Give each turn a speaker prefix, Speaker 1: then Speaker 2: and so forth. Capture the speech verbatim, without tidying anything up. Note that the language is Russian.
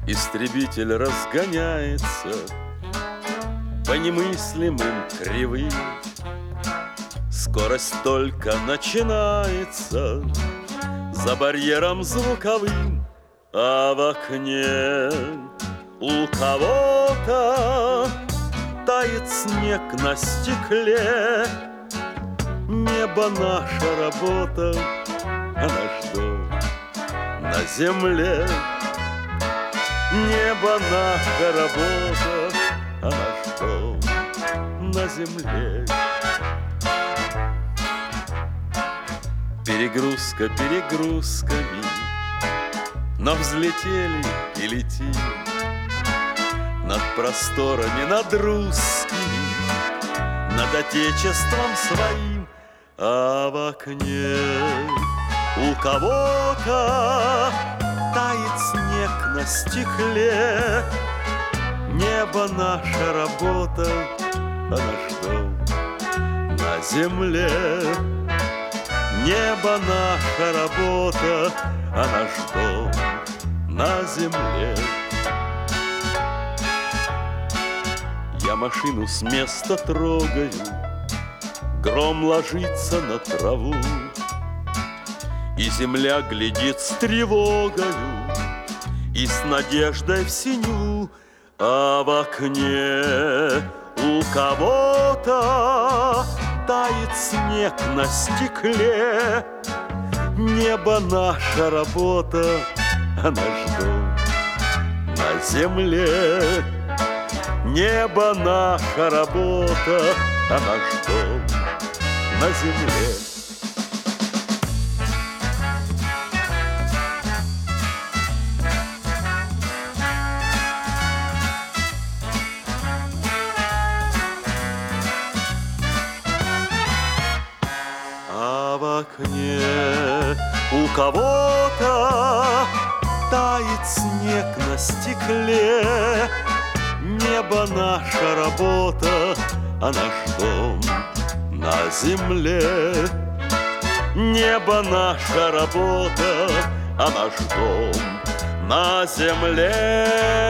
Speaker 1: Истребитель разгоняется по немыслимым кривым. Скорость только начинается за барьером звуковым, а в окне у кого-то тает снег на стекле. Небо наша работа, а наш дом на земле. Небо наша работа, а наш дом на земле. Перегрузка перегрузками, но взлетели и летим над просторами, над русскими, над отечеством своим. А в окне у кого-то тает снег на стекле. Небо наша работа, а наш дом на земле. Небо наша работа, а наш дом на земле. Я машину с места трогаю, гром ложится на траву, и земля глядит с тревогою и с надеждой в синю. А в окне у кого-то тает снег на стекле. Небо наша работа, а наш дом на земле. Небо наша работа, а наш дом на земле. А в окне у кого-то тает снег на стекле. Небо наша работа, а наш дом на земле. Небо наша работа, а наш дом на земле.